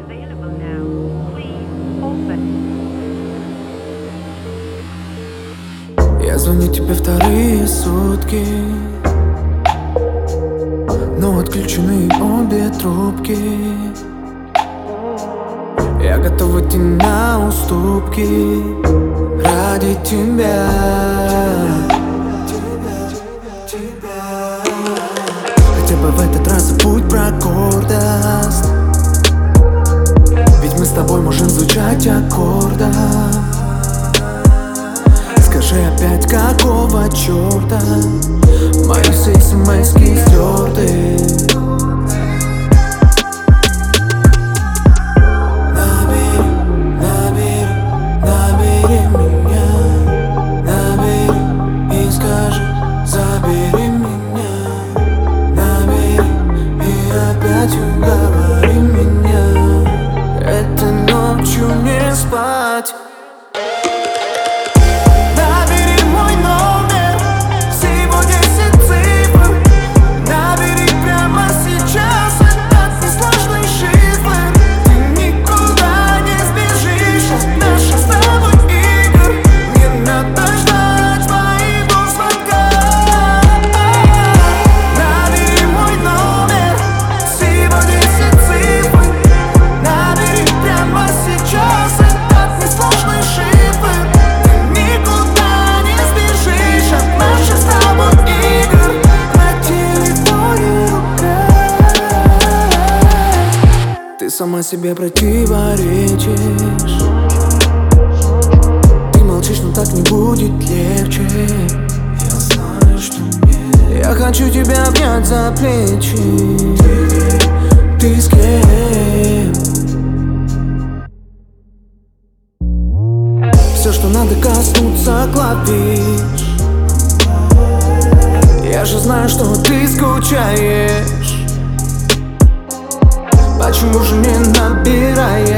available now. Please open. Я звоню тебе вторые сутки, но отключены обе трубки. Я готов идти на уступки ради тебя. Хотя бы в этот раз забудь про гордость, ведь мы с тобой можем звучать аккордом. Скажи опять, какого черта мои все смс-ки стерты? Набери меня, набери и скажи, забери меня. Набери и опять уговори меня этой ночью не спать. Ты сама себе противоречишь. Ты молчишь, но так не будет легче. Я знаю, что нет. Я хочу тебя обнять за плечи. Ты с кем? Все, что надо коснуться клавиш. Я же знаю, что ты скучаешь. Почему же не набираешь?